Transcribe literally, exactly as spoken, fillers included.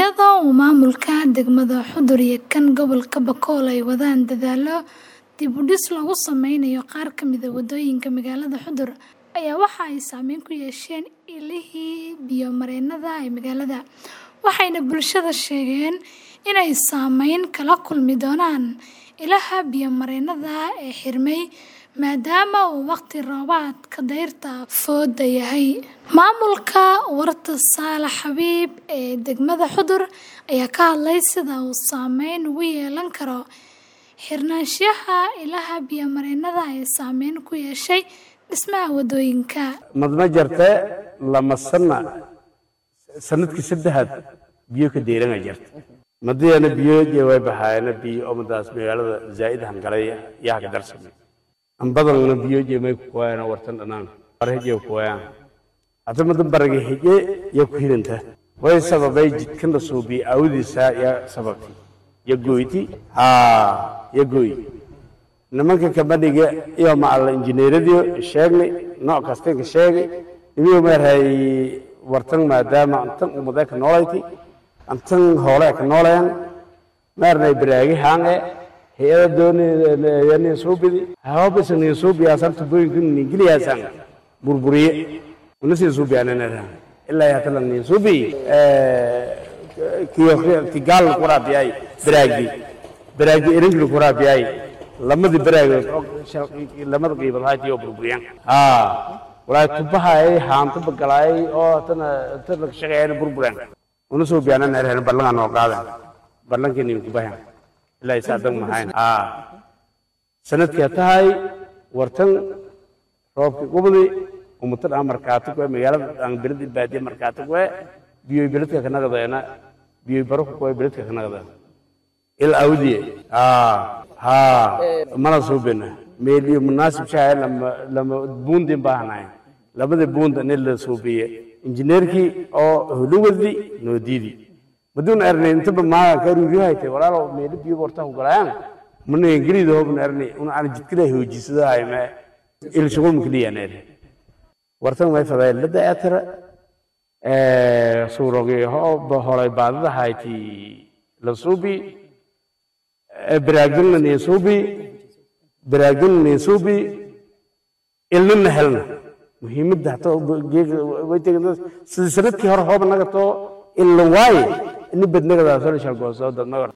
Iyadoo uu maamulka degmada Xudur iyo kan gobolka Bakool ay wadaan dadaallo dib u dhis lagu sameynayo qaar ka mid ah wadooyinka magaalada Xudur, ayaa waxa ay saameyn ku yeesheen ilihii biyo-mareennada ee magaalada, waxayna bulshada sheegeen inay saameyn kala kulmi doonaan ilaha biyo-mareennada ee xirmay maadaama uu waqti roobaadka dayrta fooda yahay. Maamulka Warta Saalax Xabiib ee degmada Xudur ayaa ka hadlay sida uu saameyn ugu yeelan karo xirnaanshaha ilaha biyo-mareennada ee saameyn ku yeeshay dhismaha wadooyinka. madma jirta lama sana sanadkii saddexaad biyo ka deeran jirta madiyana biyo way baxayna biyo umadaas magaalada zaid hangalay yaa ka darsamay an badan biyo jeemay ku waayna wartan dhanaan barheeyo ku waayaan hadda madan barage hije ya ku hiranta way sababay jidkan la soo bi awdiisa ya sababti ya gooyti ha ya gooy nimanka kabadhiga iyo macal injineeradiyo sheegnay nooc kasta ka sheegay iyo maray wartan maadaama antan umada ka noolayti antan hoole ka noolayaan maarnay baraagi haange hay'ada doonayeen soo bidi hawabsan soo biya sabta booyin ingiliyaasan burburiye unasi soo biyanana ilaa ya talan soo bi ee kiyo kigal quraabiyay baraagi baraagi iringu quraabiyay lamada baraagi lamada qiibad haadiyo burburiyaan ha walaa tubahay haanta bagalay oo tan tan la shaqeeyay burburiyaan una soo biyanana reer ballan oo qaadan ballankeeni ku bahan ilaa isaadan mahayn ha sanadkii tahay wartan roobki qubadi umatan amarkaatu ku magaalada aan bilad baadiye markaatu ku biyo biladka kana qadayna biyo baro ku biladka kana qadayna il awdiye ha ha mana soo bina meeliyo munaasib shaay lama lama buundin baahnay labada buunda in la soo biye injineerki oo hulugadi noo diidi بدون أرني أنت بما كانوا يهايته ولا لو ميل بيو ورته وقلان من يجري ده من أرني أنا على جد كده هو جسد هاي ما الشغل مكلي أنا ورته ما يفعل لده أثر صورة هو بحال بعض هايتي لصوبي براجل نيسوبي براجل نيسوبي إلا نهلنا مهم ده تو ويتكلم سلسلة كهرباء بنقطه إلا واي إني بدنا كذا سؤال شغال صوت النور